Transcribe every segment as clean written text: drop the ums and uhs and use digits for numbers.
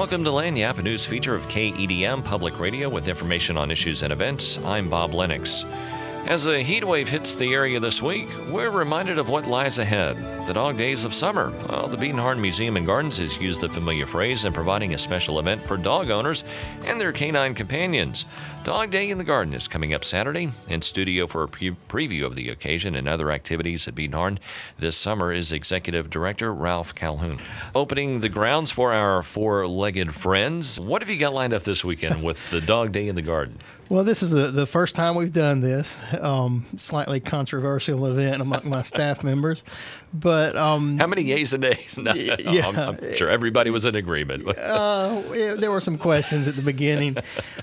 Welcome to Lagniappe, a news feature of KEDM Public Radio with information on issues and events. I'm Bob Lennox. As a heat wave hits the area this week, we're reminded of what lies ahead. The dog days of summer. Well, the Biedenharn Museum and Gardens has used the familiar phrase in providing a special event for dog owners and their canine companions. Dog Day in the Garden is coming up Saturday. In studio for a preview of the occasion and other activities at Biedenharn this summer is Executive Director Ralph Calhoun. Opening the grounds for our four-legged friends. What have you got lined up this weekend with the Dog Day in the Garden? Well, this is the first time we've done this. Slightly controversial event among my staff members. But how many yays and nays? No, yeah, I'm sure everybody was in agreement. There were some questions at the beginning.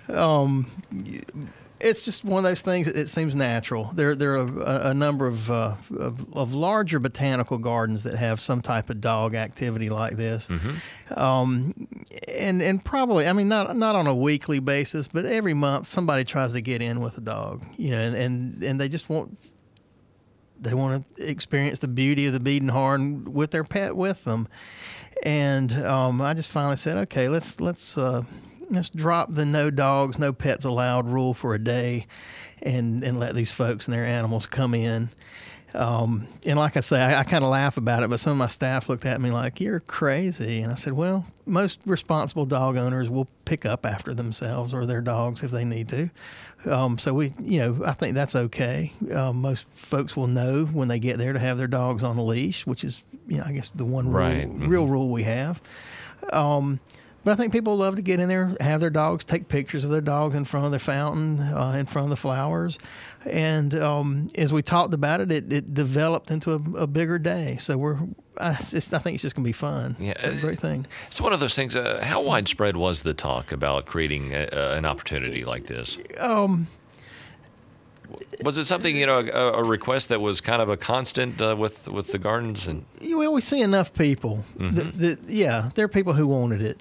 It's just one of those things that it seems natural. There are a number of larger botanical gardens that have some type of dog activity like this. Mm-hmm. And probably, I mean, not on a weekly basis, but every month somebody tries to get in with a dog, you know, and they just want to experience the beauty of the Biedenharn with their pet with them. And I just finally said, okay, let's drop the no dogs, no pets allowed rule for a day and let these folks and their animals come in. And like I say, I kind of laugh about it, but some of my staff looked at me like, you're crazy. And I said, well, most responsible dog owners will pick up after themselves or their dogs if they need to. So I think that's okay. Most folks will know when they get there to have their dogs on a leash, which is, I guess the one real rule we have. But I think people love to get in there, have their dogs, take pictures of their dogs in front of the fountain, in front of the flowers. And as we talked about it, it developed into a bigger day. So I think it's just going to be fun. Yeah, it's a great thing. It's one of those things. How widespread was the talk about creating an opportunity like this? Was it something, a request that was kind of a constant with the gardens? And well, we see enough people. Mm-hmm. There are people who wanted it.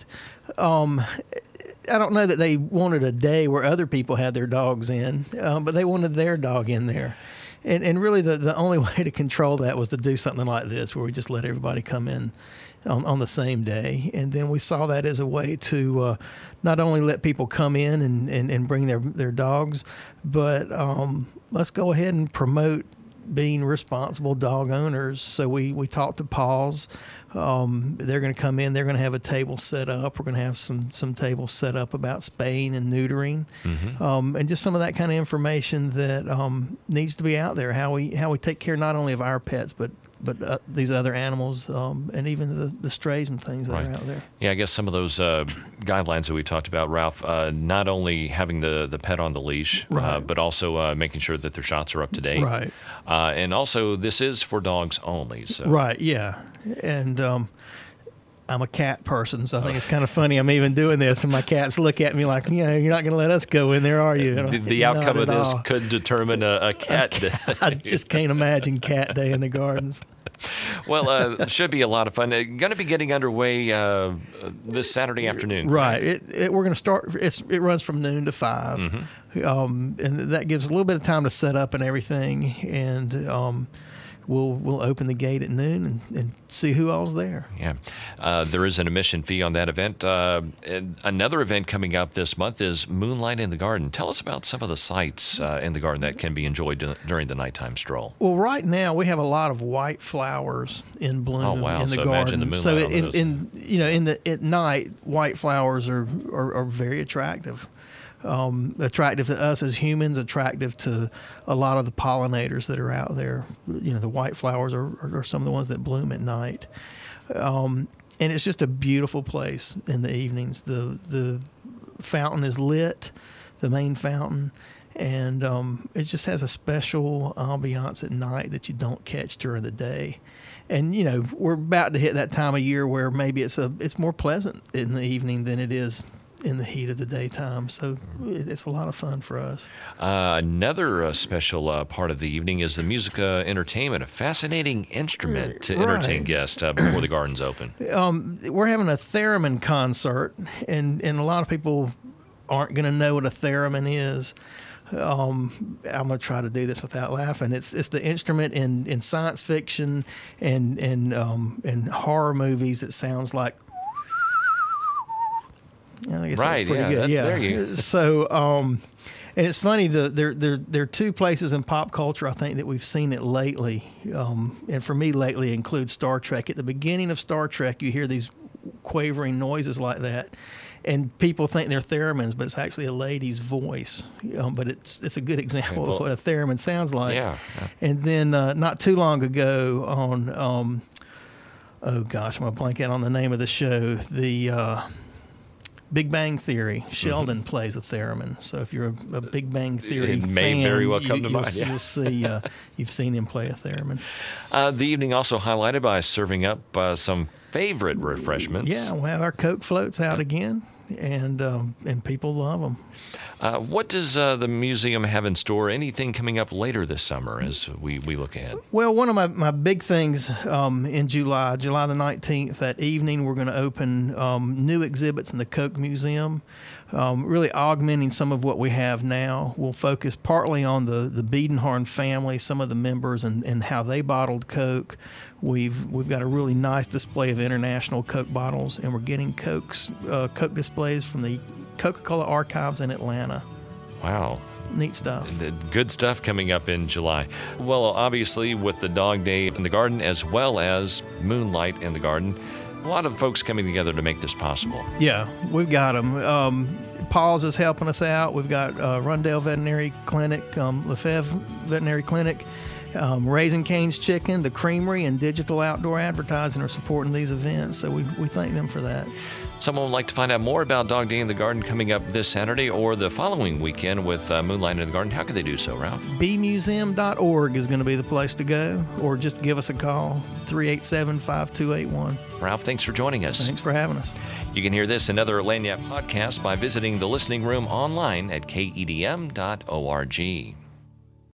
I don't know that they wanted a day where other people had their dogs in, but they wanted their dog in there. And really the only way to control that was to do something like this, where we just let everybody come in on the same day. And then we saw that as a way to not only let people come in and bring their dogs, but let's go ahead and promote being responsible dog owners. So we talked to Paws. They're going to come in. They're going to have a table set up. We're going to have some tables set up about spaying and neutering, and just some of that kind of information that needs to be out there. How we take care not only of our pets, but these other animals, and even the strays and things that are out there. Yeah, I guess some of those guidelines that we talked about, Ralph, not only having the pet on the leash, but also making sure that their shots are up to date. Right. And also, this is for dogs only. So. Right, yeah. And I'm a cat person, so I think it's kind of funny I'm even doing this, and my cats look at me like, you're not going to let us go in there, are you? The outcome of this could determine a cat day. I just can't imagine cat day in the gardens. Well, it should be a lot of fun. Going to be getting underway this Saturday afternoon. Right. We're going to start. It runs from noon to 5, and that gives a little bit of time to set up and everything, and We'll open the gate at noon and see who all's there. Yeah. There is an admission fee on that event. Another event coming up this month is Moonlight in the Garden. Tell us about some of the sights in the garden that can be enjoyed during the nighttime stroll. Well, right now we have a lot of white flowers in bloom in the garden. Imagine the moonlight at night, white flowers are very attractive. Attractive to us as humans, attractive to a lot of the pollinators that are out there. The white flowers are some of the ones that bloom at night. And it's just a beautiful place in the evenings. The fountain is lit, the main fountain, and it just has a special ambiance at night that you don't catch during the day. And, we're about to hit that time of year where maybe it's more pleasant in the evening than it is in the heat of the daytime. So it's a lot of fun for us. Another special part of the evening is the music entertainment, a fascinating instrument to entertain guests before the gardens open. We're having a theremin concert, and a lot of people aren't going to know what a theremin is. I'm going to try to do this without laughing. It's the instrument in science fiction and horror movies that sounds like I guess Right, that was pretty good. there you. So, and it's funny, there are two places in pop culture I think that we've seen it lately, and for me lately includes Star Trek. At the beginning of Star Trek, you hear these quavering noises like that, and people think they're theremins, but it's actually a lady's voice. But it's a good example of what a theremin sounds like. Yeah. And then not too long ago on, oh gosh, I'm going to blank out on the name of the show, the Big Bang Theory, Sheldon plays a theremin. So if you're a Big Bang Theory It fan, may very well come to mind. You'll see, you've seen him play a theremin. The evening also highlighted by serving up some favorite refreshments. Yeah, we have our Coke floats out again, and people love them. What does the museum have in store? Anything coming up later this summer as we look ahead? Well, one of my big things in July the 19th, that evening, we're going to open new exhibits in the Coke Museum, really augmenting some of what we have now. We'll focus partly on the Biedenhorn family, some of the members, and how they bottled Coke. We've got a really nice display of international Coke bottles, and we're getting Coke displays from the Coca-Cola archives in Atlanta. Wow. Neat stuff. Good stuff coming up in July. Well, obviously, with the Dog Day in the Garden as well as Moonlight in the Garden, a lot of folks coming together to make this possible. Yeah, we've got them. Paul's is helping us out. We've got Rundale Veterinary Clinic, Lefebvre Veterinary Clinic, Raising Cane's Chicken, the Creamery, and Digital Outdoor Advertising are supporting these events. So we thank them for that. Someone would like to find out more about Dog Day in the Garden coming up this Saturday or the following weekend with Moonlight in the Garden. How can they do so, Ralph? bmuseum.org is going to be the place to go, or just give us a call, 387-5281. Ralph, thanks for joining us. Thanks for having us. You can hear this and other Lagniappe podcasts by visiting the Listening Room online at kedm.org.